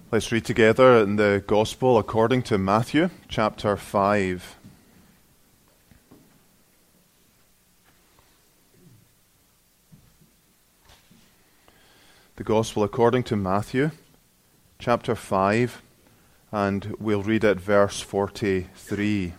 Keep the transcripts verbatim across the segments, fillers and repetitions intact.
Let's read together in the Gospel according to Matthew, chapter five. The Gospel according to Matthew, chapter five, and we'll read at verse forty-three.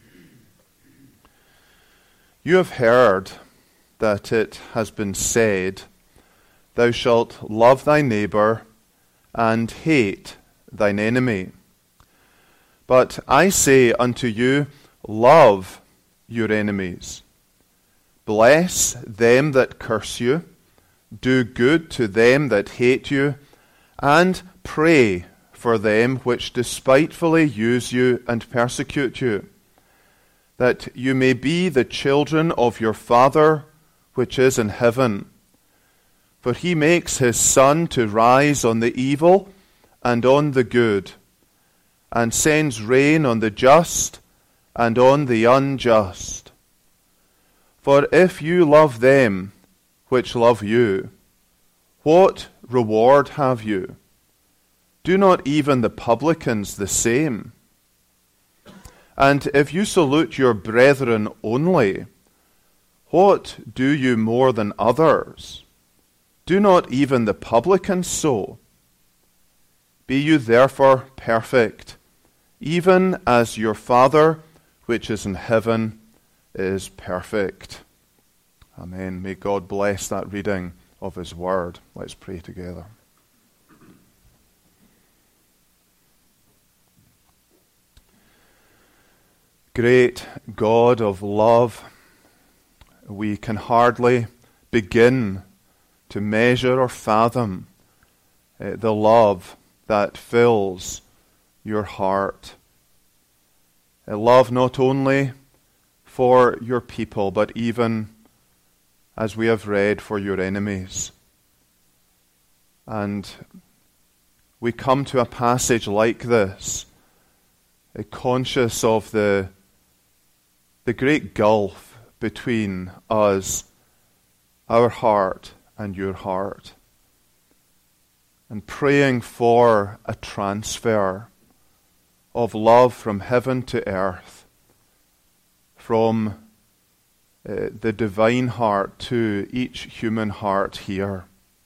You have heard that it has been said, Thou shalt love thy neighbor and hate thine enemy. But I say unto you, love your enemies. Bless them that curse you. Do good to them that hate you. And pray for them which despitefully use you and persecute you, that you may be the children of your Father which is in heaven. For he makes his sun to rise on the evil and on the good, and sends rain on the just and on the unjust. For if you love them which love you, what reward have you? Do not even the publicans the same? And if you salute your brethren only, what do you more than others? Do not even the publicans so? Be you therefore perfect, even as your Father which is in heaven is perfect. Amen. May God bless that reading of His Word. Let's pray together. Great God of love, we can hardly begin to measure or fathom uh, the love that fills your heart. A love not only for your people, but even, as we have read, for your enemies. And we come to a passage like this, uh, conscious of the, the great gulf between us, our heart, and your heart, and praying for a transfer of love from heaven to earth, from uh, the divine heart to each human heart here.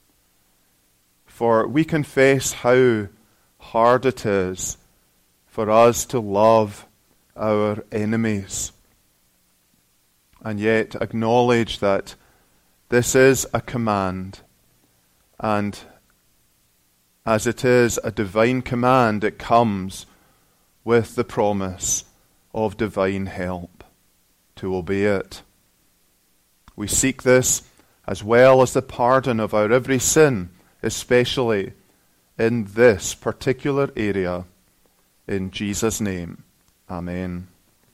For we confess how hard it is for us to love our enemies, and yet acknowledge that this is a command, and as it is a divine command, it comes with the promise of divine help to obey it. We seek this as well as the pardon of our every sin, especially in this particular area. In Jesus' name, amen.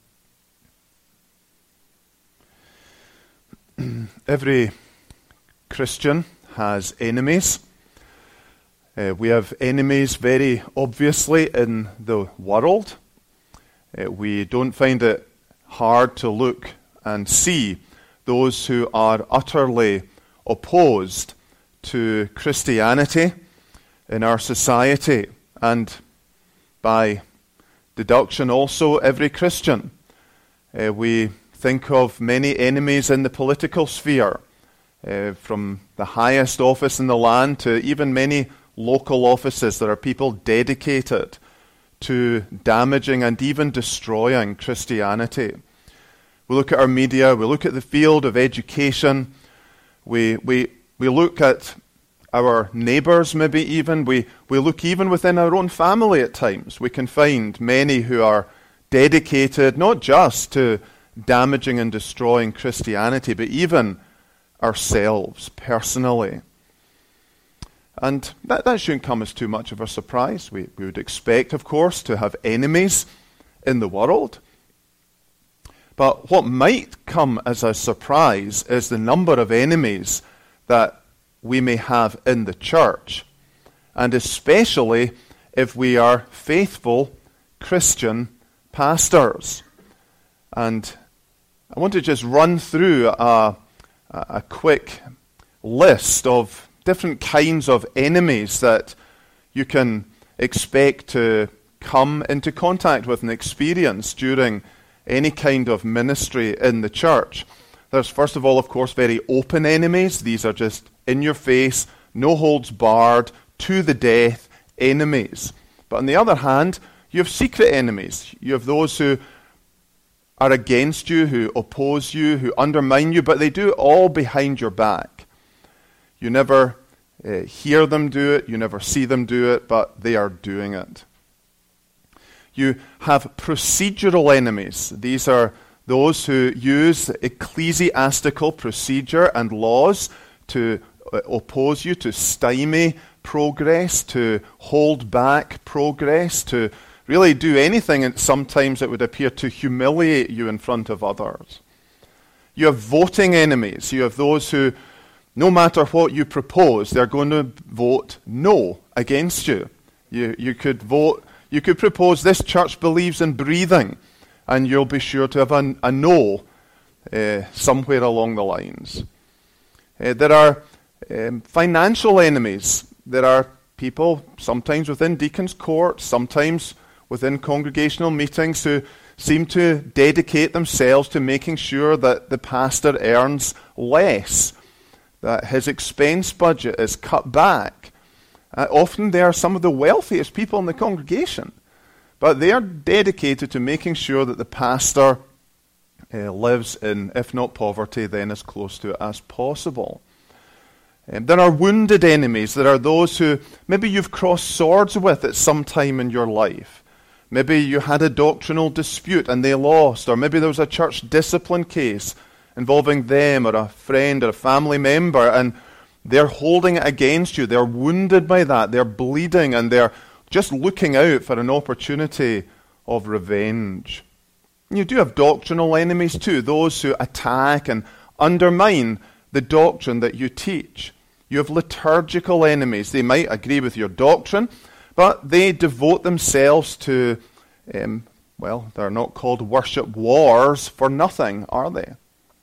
Every Christian has enemies. Uh, we have enemies very obviously in the world. Uh, we don't find it hard to look and see those who are utterly opposed to Christianity in our society, and by deduction also every Christian. Uh, we think of many enemies in the political sphere, uh, from the highest office in the land to even many local offices. There are people dedicated to damaging and even destroying Christianity. We look at our media, we look at the field of education, we we we look at our neighbours maybe even, we, we look even within our own family at times. We can find many who are dedicated not just to damaging and destroying Christianity, but even ourselves personally. And that, that shouldn't come as too much of a surprise. We, we would expect, of course, to have enemies in the world. But what might come as a surprise is the number of enemies that we may have in the church, and especially if we are faithful Christian pastors. And I want to just run through a, a quick list of different kinds of enemies that you can expect to come into contact with and experience during any kind of ministry in the church. There's, first of all, of course, very open enemies. These are just in your face, no holds barred, to the death enemies. But on the other hand, you have secret enemies. You have those who are against you, who oppose you, who undermine you, but they do it all behind your back. You never uh, hear them do it, you never see them do it, but they are doing it. You have procedural enemies. These are those who use ecclesiastical procedure and laws to uh, oppose you, to stymie progress, to hold back progress, to really do anything, and sometimes it would appear to humiliate you in front of others. You have voting enemies. You have those who, no matter what you propose, they're going to vote no against you. You, you could vote, you could propose this church believes in breathing, and you'll be sure to have a, a no uh, somewhere along the lines. Uh, there are um, financial enemies. There are people, sometimes within deacon's court, sometimes within congregational meetings, who seem to dedicate themselves to making sure that the pastor earns less, that his expense budget is cut back. Uh, often they are some of the wealthiest people in the congregation, but they are dedicated to making sure that the pastor uh, lives in, if not poverty, then as close to it as possible. Um, there are wounded enemies. There are those who maybe you've crossed swords with at some time in your life. Maybe you had a doctrinal dispute and they lost, or maybe there was a church discipline case involving them or a friend or a family member, and they're holding it against you. They're wounded by that. They're bleeding, and they're just looking out for an opportunity of revenge. And you do have doctrinal enemies too, those who attack and undermine the doctrine that you teach. You have liturgical enemies. They might agree with your doctrine, but they devote themselves to, um, well, they're not called worship wars for nothing, are they?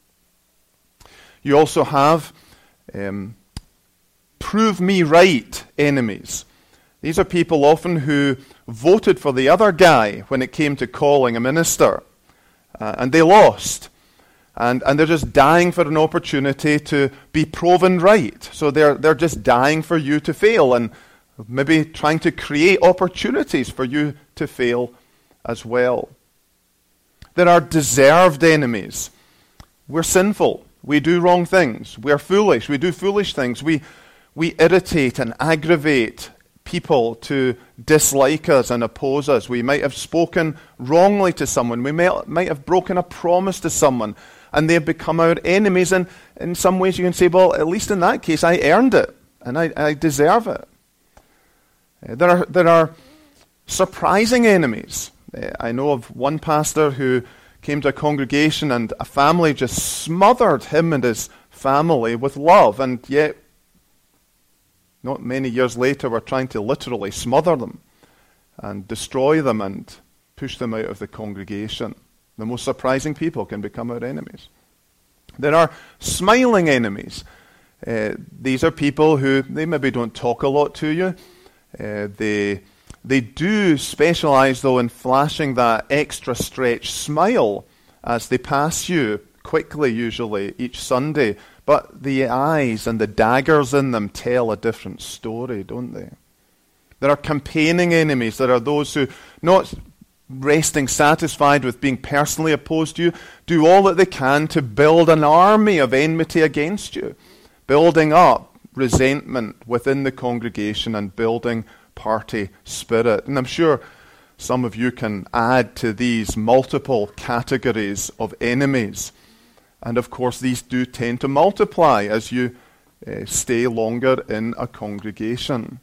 You also have um, prove me right enemies. These are people often who voted for the other guy when it came to calling a minister, uh, and they lost. And, and they're just dying for an opportunity to be proven right. So they're, they're just dying for you to fail, and maybe trying to create opportunities for you to fail as well. There are deserved enemies. We're sinful. We do wrong things. We're foolish. We do foolish things. We, we irritate and aggravate people to dislike us and oppose us. We might have spoken wrongly to someone. We may, might have broken a promise to someone, and they've become our enemies. And in some ways you can say, well, at least in that case I earned it, and I, I deserve it. Uh, there are there are surprising enemies. Uh, I know of one pastor who came to a congregation and a family just smothered him and his family with love, and yet not many years later were trying to literally smother them and destroy them and push them out of the congregation. The most surprising people can become our enemies. There are smiling enemies. Uh, these are people who, they maybe don't talk a lot to you. Uh, they they do specialize, though, in flashing that extra stretch smile as they pass you quickly, usually, each Sunday. But the eyes and the daggers in them tell a different story, don't they? There are campaigning enemies. There are those who, not resting satisfied with being personally opposed to you, do all that they can to build an army of enmity against you, building up resentment within the congregation and building party spirit. And I'm sure some of you can add to these multiple categories of enemies. And of course, these do tend to multiply as you uh, stay longer in a congregation.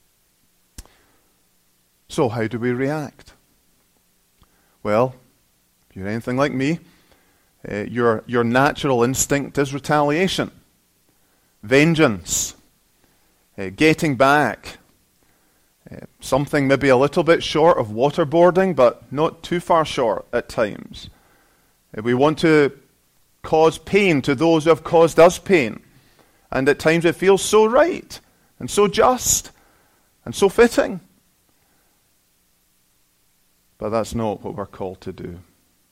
So how do we react? Well, if you're anything like me, uh, your, your natural instinct is retaliation, vengeance, uh, getting back, uh, something maybe a little bit short of waterboarding, but not too far short at times. Uh, we want to cause pain to those who have caused us pain, and at times it feels so right and so just and so fitting. But that's not what we're called to do.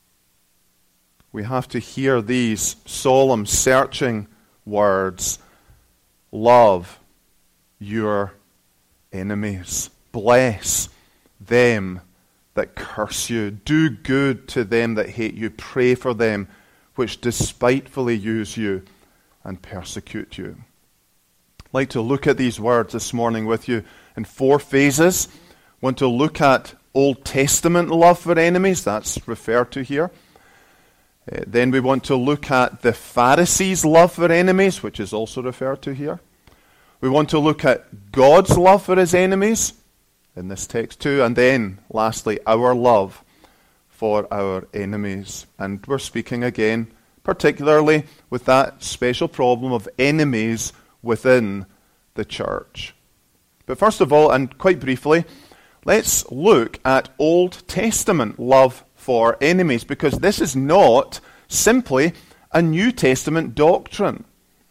We have to hear these solemn, searching words. Love your enemies. Bless them that curse you. Do good to them that hate you. Pray for them which despitefully use you and persecute you. I'd like to look at these words this morning with you in four phases. I want to look at Old Testament love for enemies. That's referred to here. Uh, then we want to look at the Pharisees' love for enemies, which is also referred to here. We want to look at God's love for his enemies in this text too. And then, lastly, our love for our enemies. And we're speaking again, particularly with that special problem of enemies within the church. But first of all, and quite briefly, let's look at Old Testament love for enemies, because this is not simply a New Testament doctrine.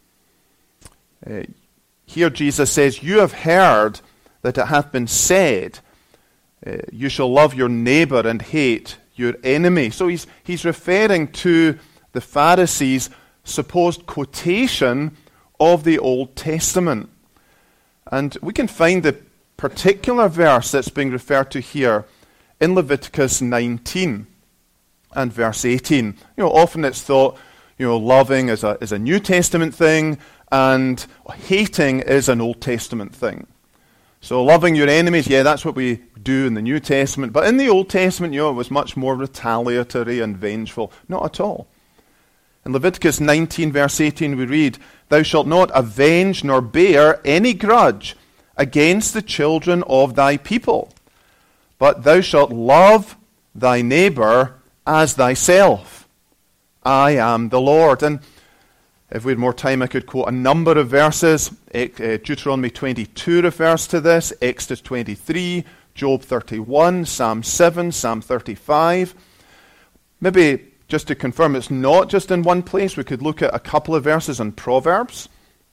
Uh, here Jesus says, "You have heard that it hath been said, uh, you shall love your neighbor and hate your enemy." So he's, he's referring to the Pharisees' supposed quotation of the Old Testament. And we can find the particular verse that's being referred to here in Leviticus nineteen and verse eighteen. You know, often it's thought, you know, loving is a, is a New Testament thing, and hating is an Old Testament thing. So loving your enemies, yeah, that's what we do in the New Testament. But in the Old Testament, you know, it was much more retaliatory and vengeful. Not at all. In Leviticus nineteen, verse eighteen, we read, "Thou shalt not avenge nor bear any grudge against the children of thy people, but thou shalt love thy neighbor as thyself. I am the Lord." And if we had more time, I could quote a number of verses. Deuteronomy twenty-two refers to this, Exodus twenty-three, Job thirty-one, Psalm seven, Psalm thirty-five. Maybe just to confirm it's not just in one place, we could look at a couple of verses in Proverbs.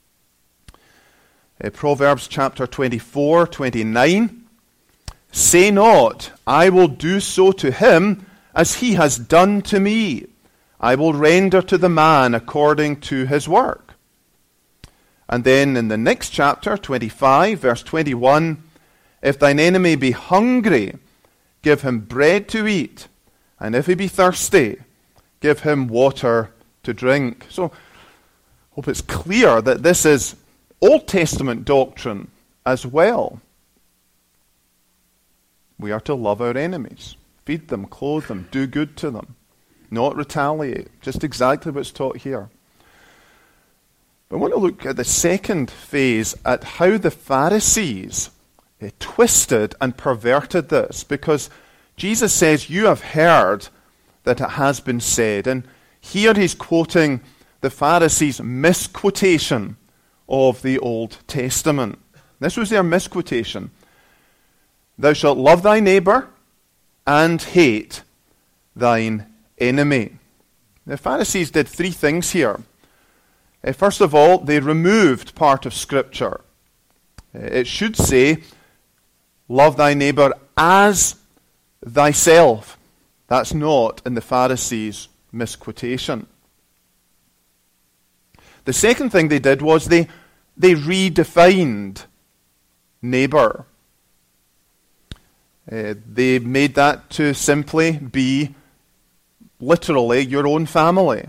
Uh, Proverbs chapter twenty-four, twenty-nine. "Say not, I will do so to him as he has done to me. I will render to the man according to his work." And then in the next chapter, twenty-five, verse twenty-one, "If thine enemy be hungry, give him bread to eat, and if he be thirsty, give him water to drink." So, I hope it's clear that this is Old Testament doctrine as well. We are to love our enemies, feed them, clothe them, do good to them, not retaliate. Just exactly what's taught here. But I want to look at the second phase, at how the Pharisees uh, twisted and perverted this, because Jesus says, "You have heard that it has been said." And here he's quoting the Pharisees' misquotation of the Old Testament. This was their misquotation. "Thou shalt love thy neighbor and hate thine enemy." The Pharisees did three things here. Uh, first of all, they removed part of Scripture. Uh, it should say, "Love thy neighbor as thyself." That's not in the Pharisees' misquotation. The second thing they did was they, they redefined neighbor. Uh, they made that to simply be literally your own family.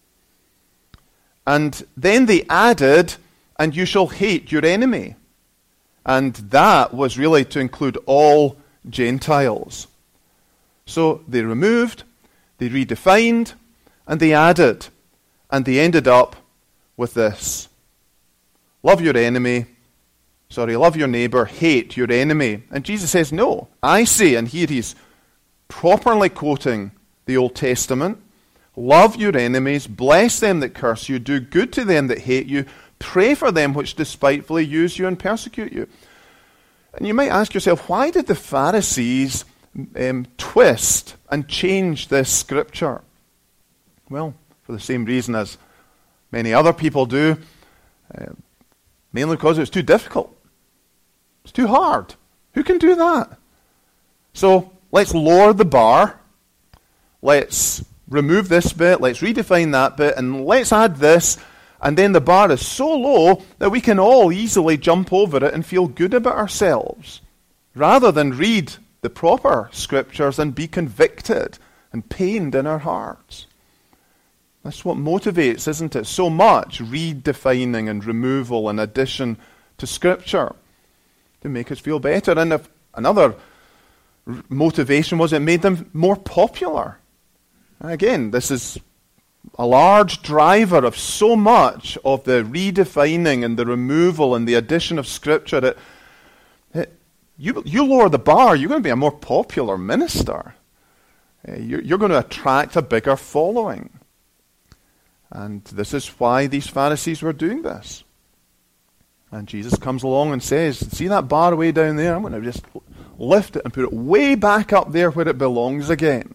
And then they added, "and you shall hate your enemy." And that was really to include all Gentiles. So they removed, they redefined, and they added. And they ended up with this. Love your enemy, sorry, love your neighbor, hate your enemy. And Jesus says, no, I say, and here he's properly quoting the Old Testament, "Love your enemies, bless them that curse you, do good to them that hate you, pray for them which despitefully use you and persecute you." And you might ask yourself, why did the Pharisees um, twist and change this scripture? Well, for the same reason as many other people do, uh, mainly because it's too difficult. It's too hard. Who can do that? So let's lower the bar. Let's remove this bit. Let's redefine that bit. And let's add this. And then the bar is so low that we can all easily jump over it and feel good about ourselves, rather than read the proper scriptures and be convicted and pained in our hearts. That's what motivates, isn't it? So much redefining and removal and addition to scripture to make us feel better. And if another r- motivation was it made them more popular. And again, this is a large driver of so much of the redefining and the removal and the addition of scripture. That it, you, you lower the bar, you're going to be a more popular minister. Uh, you're, you're going to attract a bigger following. And this is why these Pharisees were doing this. And Jesus comes along and says, see that bar way down there? I'm going to just lift it and put it way back up there where it belongs again.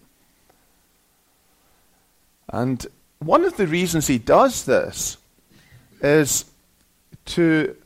And one of the reasons he does this is to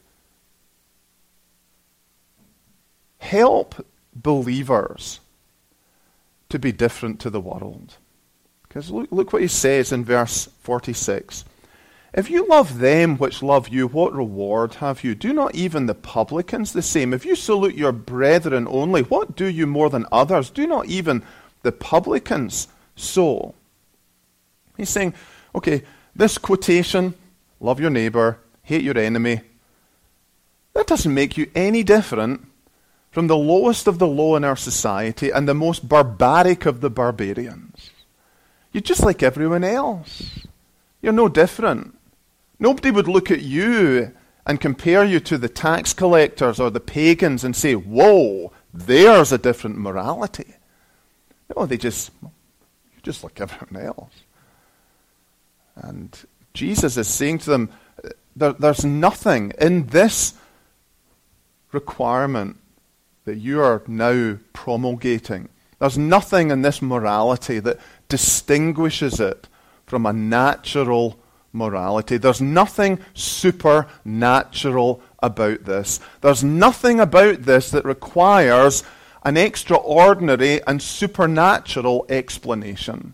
help believers to be different to the world. Because look, look what he says in verse forty-six. If you love them which love you, what reward have you? Do not even the publicans the same? If you salute your brethren only, what do you more than others? Do not even the publicans so? He's saying, okay, this quotation, love your neighbor, hate your enemy, that doesn't make you any different from the lowest of the low in our society and the most barbaric of the barbarians. You're just like everyone else. You're no different. Nobody would look at you and compare you to the tax collectors or the pagans and say, whoa, there's a different morality. No, they just, you're just like everyone else. And Jesus is saying to them, there, there's nothing in this requirement that you are now promulgating. There's nothing in this morality that distinguishes it from a natural morality. There's nothing supernatural about this. There's nothing about this that requires an extraordinary and supernatural explanation.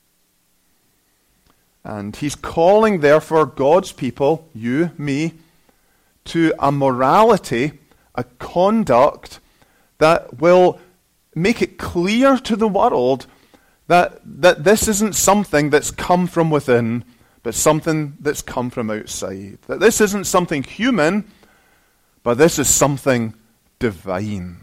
And he's calling, therefore, God's people, you, me, to a morality, a conduct that will make it clear to the world that, that this isn't something that's come from within, but something that's come from outside. That this isn't something human, but this is something divine.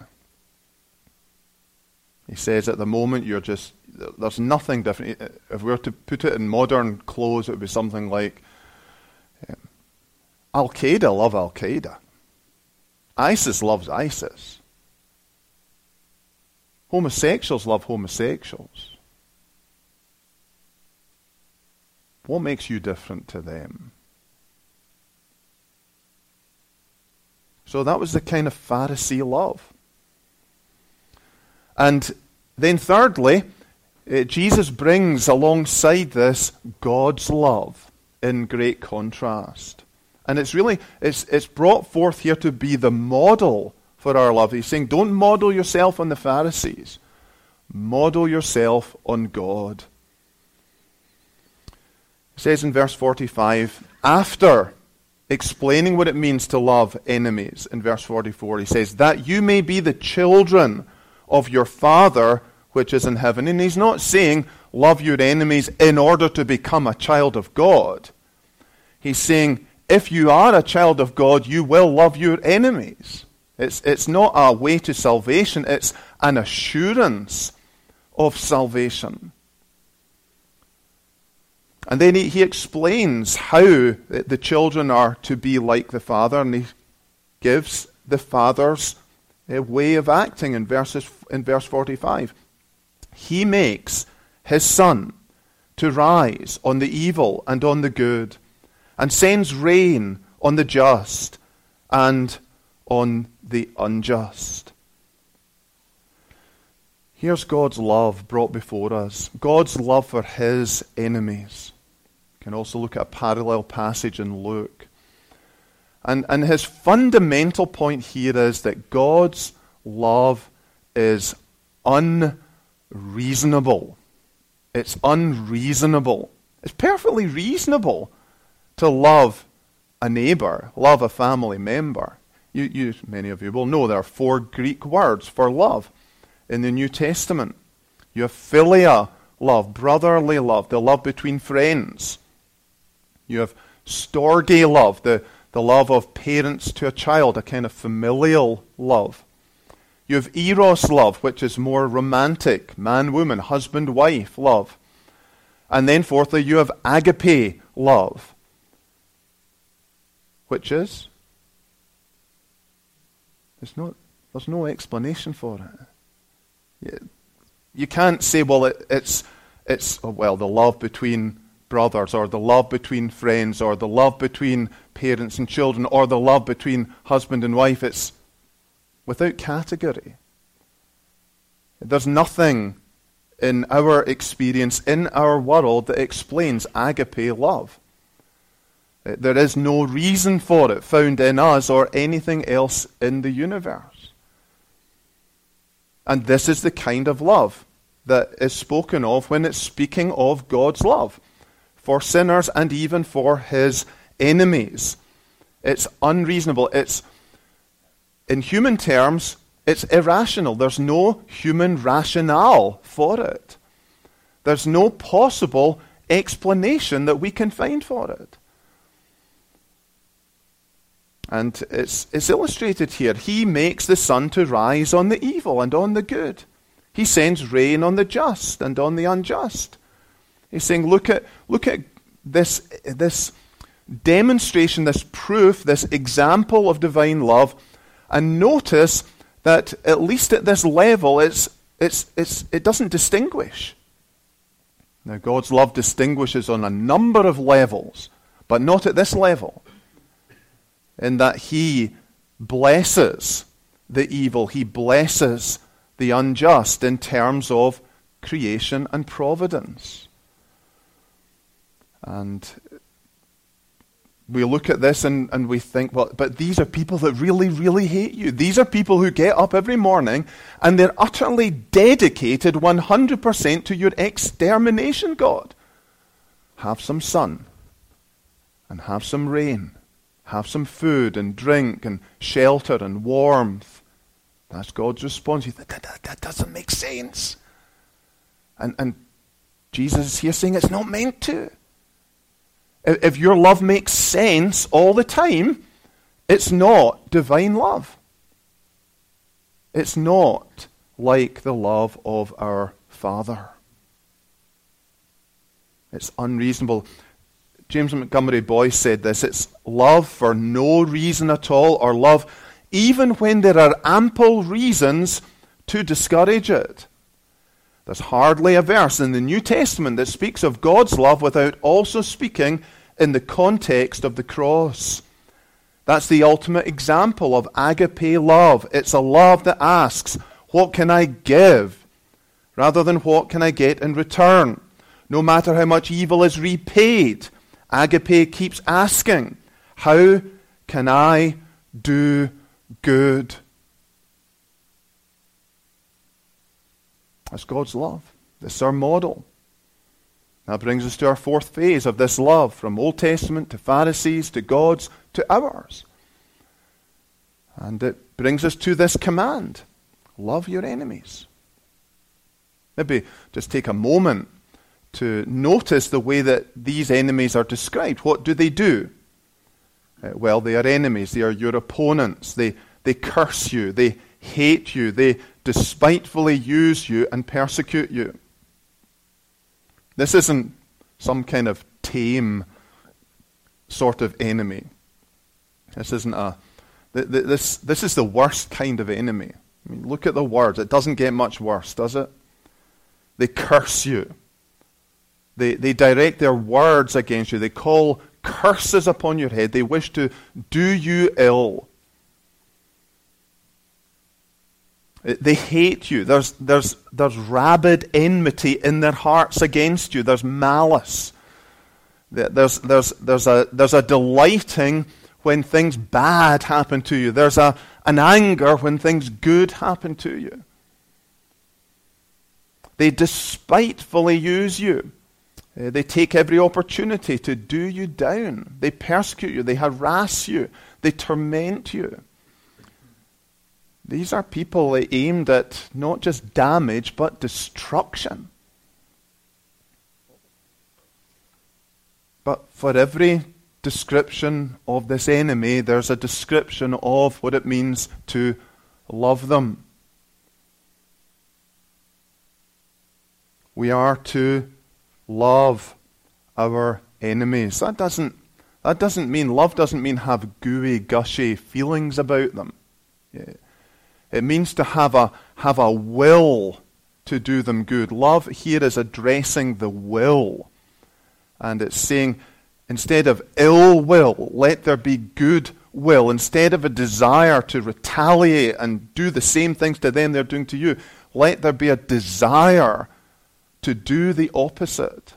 He says at the moment you're just, there's nothing different. If we were to put it in modern clothes, it would be something like um, Al-Qaeda love Al-Qaeda. ISIS loves ISIS. Homosexuals love homosexuals. What makes you different to them? So that was the kind of Pharisee love. And then thirdly, uh, Jesus brings alongside this God's love in great contrast. And it's really, it's, it's brought forth here to be the model for our love. He's saying, don't model yourself on the Pharisees. Model yourself on God. It says in verse forty-five, after explaining what it means to love enemies, in verse forty-four, he says, that you may be the children of your Father which is in heaven. And he's not saying, love your enemies in order to become a child of God. He's saying, if you are a child of God, you will love your enemies. It's, it's not a way to salvation, it's an assurance of salvation. And then he, he explains how the children are to be like the Father, and he gives the Father's uh, way of acting in, verses, in verse forty-five. He makes his sun to rise on the evil and on the good, and sends rain on the just and on the unjust. Here's God's love brought before us. God's love for his enemies. You can also look at a parallel passage in Luke. And, and his fundamental point here is that God's love is unreasonable. It's unreasonable. It's perfectly reasonable to love a neighbor, love a family member. You, you, many of you will know there are four Greek words for love in the New Testament. You have philia love, brotherly love, the love between friends. You have storge love, the, the love of parents to a child, a kind of familial love. You have eros love, which is more romantic, man-woman, husband-wife love. And then fourthly, you have agape love, which is, there's no, there's no explanation for it. You, you can't say, well, it, it's, it's oh, well, the love between brothers, or the love between friends, or the love between parents and children, or the love between husband and wife. It's without category. There's nothing in our experience, in our world, that explains agape love. There is no reason for it found in us or anything else in the universe. And this is the kind of love that is spoken of when it's speaking of God's love for sinners and even for his enemies. It's unreasonable. It's, in human terms, it's irrational. There's no human rationale for it. There's no possible explanation that we can find for it. And it's, it's illustrated here. He makes the sun to rise on the evil and on the good. He sends rain on the just and on the unjust. He's saying, look at, look at this, this demonstration, this proof, this example of divine love, and notice that at least at this level, it's, it's, it's, it doesn't distinguish. Now, God's love distinguishes on a number of levels, but not at this level, in that he blesses the evil, he blesses the unjust in terms of creation and providence. And we look at this and, and we think, well, but these are people that really, really hate you. These are people who get up every morning and they're utterly dedicated one hundred percent to your extermination, God. Have some sun and have some rain. Have some food and drink and shelter and warmth. That's God's response. You think, that, that, that doesn't make sense. And, and Jesus is here saying it's not meant to. If your love makes sense all the time, it's not divine love. It's not like the love of our Father. It's unreasonable. James Montgomery Boyce said this, it's love for no reason at all, or love even when there are ample reasons to discourage it. There's hardly a verse in the New Testament that speaks of God's love without also speaking in the context of the cross. That's the ultimate example of agape love. It's a love that asks, what can I give? Rather than what can I get in return? No matter how much evil is repaid, agape keeps asking, how can I do good? That's God's love. This is our model. That brings us to our fourth phase of this love, from Old Testament to Pharisees to God's to ours. And it brings us to this command, love your enemies. Maybe just take a moment to notice the way that these enemies are described. What do they do? Uh, well, they are enemies. They are your opponents. They, they curse you. They hate you. They despitefully use you and persecute you. This isn't some kind of tame sort of enemy. This isn't a... Th- th- this, this is the worst kind of enemy. I mean, look at the words. It doesn't get much worse, does it? They curse you. They, they direct their words against you. They call curses upon your head. They wish to do you ill. They hate you. There's, there's, there's rabid enmity in their hearts against you. There's malice. There's, there's, there's, a, there's a delighting when things bad happen to you. There's a, an anger when things good happen to you. They despitefully use you. Uh, they take every opportunity to do you down. They persecute you. They harass you. They torment you. These are people aimed at not just damage, but destruction. But for every description of this enemy, there's a description of what it means to love them. We are to love our enemies. That doesn't, that doesn't mean, love doesn't mean have gooey, gushy feelings about them. Yeah. It means to have a, have a will to do them good. Love here is addressing the will. And it's saying, instead of ill will, let there be good will. Instead of a desire to retaliate and do the same things to them they're doing to you, let there be a desire to do the opposite.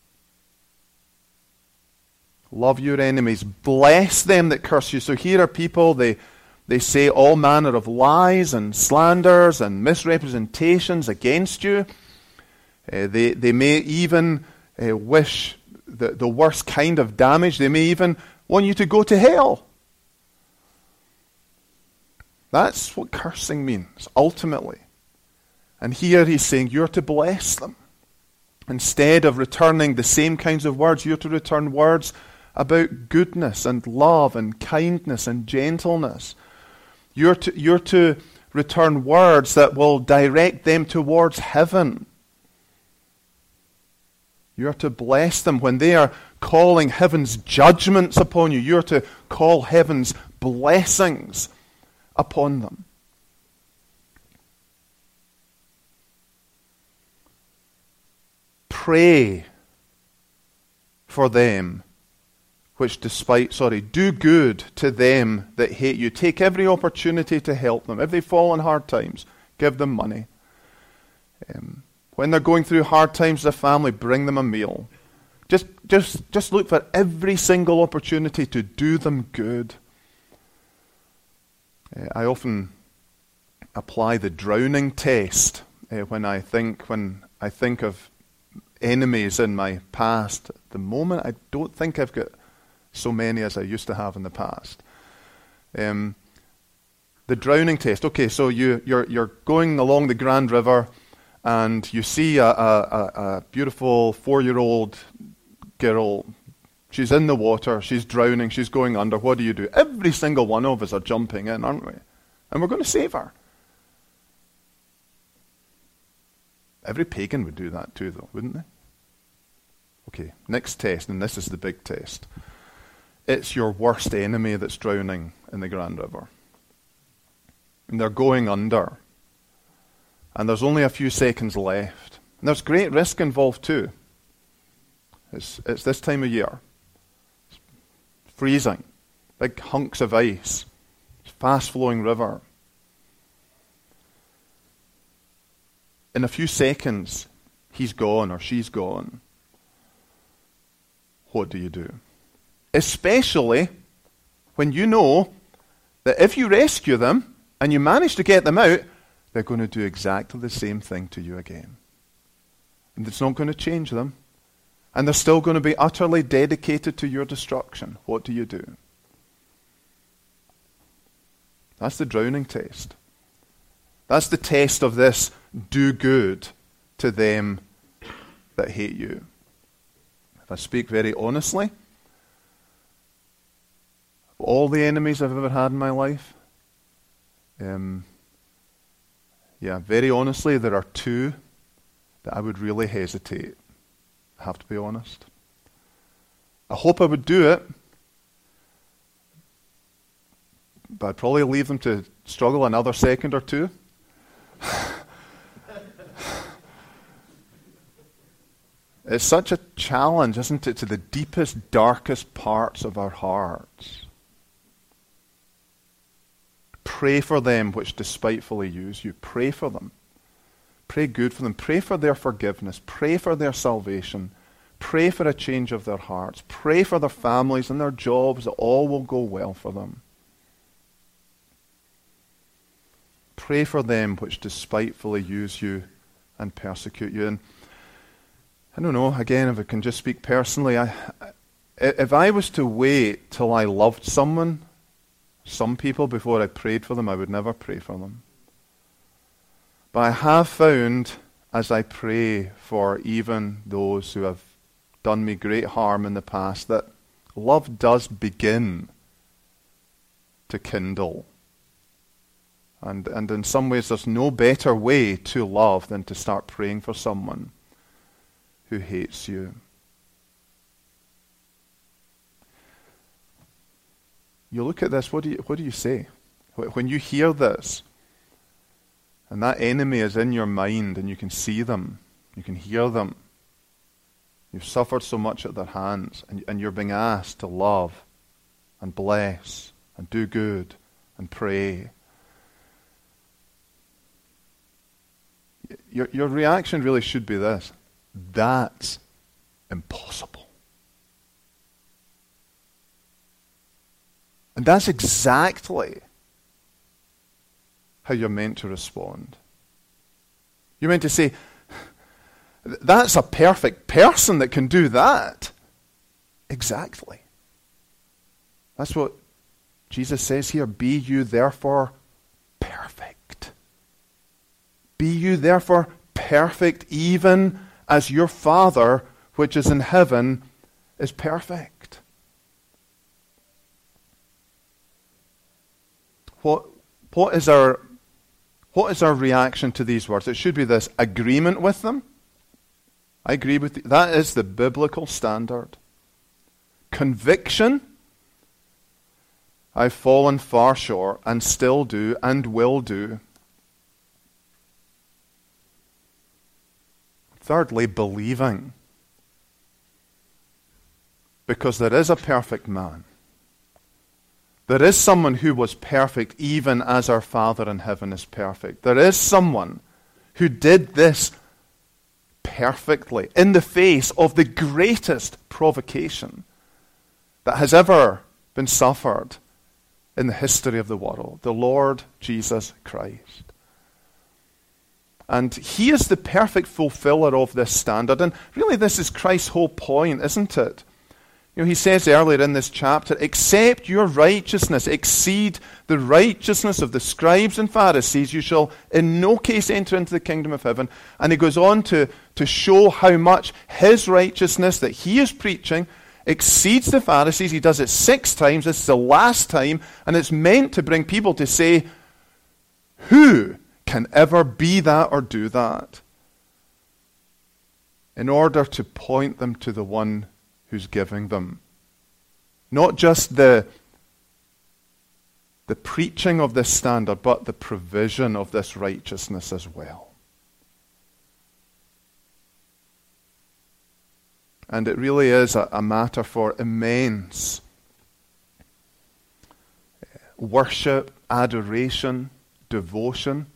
Love your enemies. Bless them that curse you. So here are people, they, they say all manner of lies and slanders and misrepresentations against you. Uh, they, they may even uh, wish the, the worst kind of damage. They may even want you to go to hell. That's what cursing means, ultimately. And here he's saying you're to bless them. Instead of returning the same kinds of words, you're to return words about goodness and love and kindness and gentleness. You're to, you're to return words that will direct them towards heaven. You're to bless them when they are calling heaven's judgments upon you. You're to call heaven's blessings upon them. Pray for them which despite, sorry, do good to them that hate you. Take every opportunity to help them. If they fall in hard times, give them money. Um, when they're going through hard times as a family, bring them a meal. Just, just, just look for every single opportunity to do them good. Uh, I often apply the drowning test uh, when I think when I think of enemies in my past. At the moment, I don't think I've got so many as I used to have in the past. Um, the drowning test. Okay, so you, you're you're going along the Grand River, and you see a, a, a, a beautiful four-year-old girl. She's in the water. She's drowning. She's going under. What do you do? Every single one of us are jumping in, aren't we? And we're going to save her. Every pagan would do that too, though, wouldn't they? Okay, next test, and this is the big test. It's your worst enemy that's drowning in the Grand River. And they're going under. And there's only a few seconds left. And there's great risk involved too. It's, it's this time of year. It's freezing. Big hunks of ice. It's fast-flowing river. In a few seconds, he's gone or she's gone. What do you do? Especially when you know that if you rescue them and you manage to get them out, they're going to do exactly the same thing to you again. And it's not going to change them. And they're still going to be utterly dedicated to your destruction. What do you do? That's the drowning test. That's the test of this do good to them that hate you. If I speak very honestly, of all the enemies I've ever had in my life, um, yeah, very honestly, there are two that I would really hesitate. I have to be honest. I hope I would do it, but I'd probably leave them to struggle another second or two. It's such a challenge, isn't it, to the deepest, darkest parts of our hearts. Pray for them which despitefully use you. Pray for them. Pray good for them. Pray for their forgiveness. Pray for their salvation. Pray for a change of their hearts. Pray for their families and their jobs, that all will go well for them. Pray for them which despitefully use you and persecute you. And I don't know, again, if I can just speak personally, I, if I was to wait till I loved someone, some people, before I prayed for them, I would never pray for them. But I have found, as I pray for even those who have done me great harm in the past, that love does begin to kindle. And, and in some ways, there's no better way to love than to start praying for someone who hates you. You look at this, what do you, what do you say? When you hear this, and that enemy is in your mind, and you can see them, you can hear them, you've suffered so much at their hands, and, and you're being asked to love and bless and do good and pray. Your, your reaction really should be this: that's impossible. And that's exactly how you're meant to respond. You're meant to say, that's a perfect person that can do that. Exactly. That's what Jesus says here. Be you therefore perfect. Be you therefore perfect, even as your Father which is in heaven is perfect. What, what is our, what is our reaction to these words? It should be this: agreement with them. I agree with you. That is the biblical standard. Conviction. I've fallen far short and still do and will do. Thirdly, believing. Because there is a perfect man. There is someone who was perfect even as our Father in heaven is perfect. There is someone who did this perfectly in the face of the greatest provocation that has ever been suffered in the history of the world, the Lord Jesus Christ. And he is the perfect fulfiller of this standard. And really this is Christ's whole point, isn't it? You know, he says earlier in this chapter, except your righteousness exceed the righteousness of the scribes and Pharisees, you shall in no case enter into the kingdom of heaven. And he goes on to, to show how much his righteousness that he is preaching exceeds the Pharisees. He does it six times. This is the last time. And it's meant to bring people to say, who can ever be that or do that? In order to point them to the one who's giving them. Not just the, the preaching of this standard, but the provision of this righteousness as well. And it really is a, a matter for immense worship, adoration, devotion.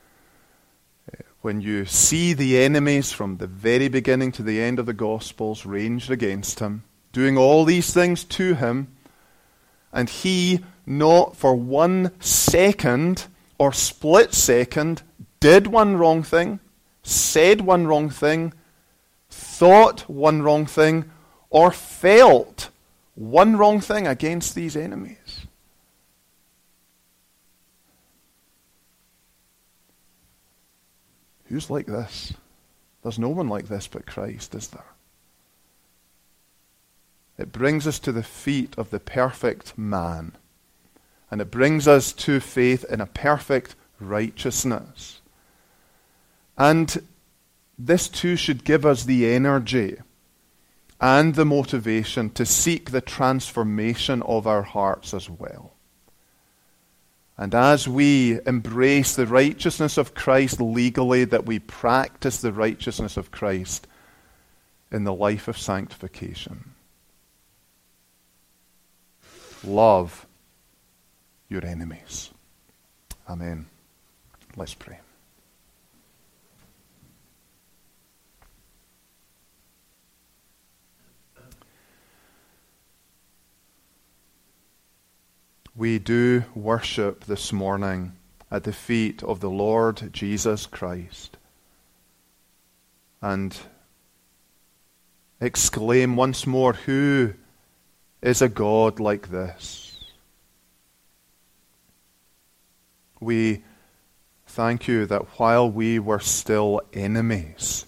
When you see the enemies from the very beginning to the end of the Gospels ranged against him, doing all these things to him, and he not for one second or split second did one wrong thing, said one wrong thing, thought one wrong thing, or felt one wrong thing against these enemies. Who's like this? There's no one like this but Christ, is there? It brings us to the feet of the perfect man. And it brings us to faith in a perfect righteousness. And this too should give us the energy and the motivation to seek the transformation of our hearts as well. And as we embrace the righteousness of Christ legally, that we practice the righteousness of Christ in the life of sanctification. Love your enemies. Amen. Let's pray. We do worship this morning at the feet of the Lord Jesus Christ. and exclaim once more, who is a God like this? We thank you that while we were still enemies,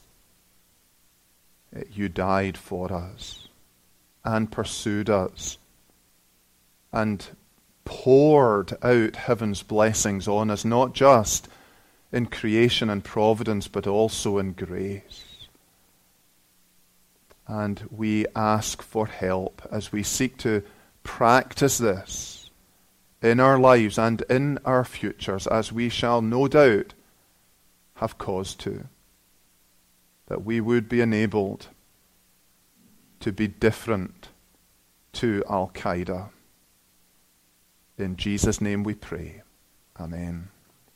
you died for us and pursued us and poured out heaven's blessings on us, not just in creation and providence, but also in grace. And we ask for help as we seek to practice this in our lives and in our futures, as we shall no doubt have cause to, that we would be enabled to be different to Al-Qaeda. In Jesus' name we pray. Amen.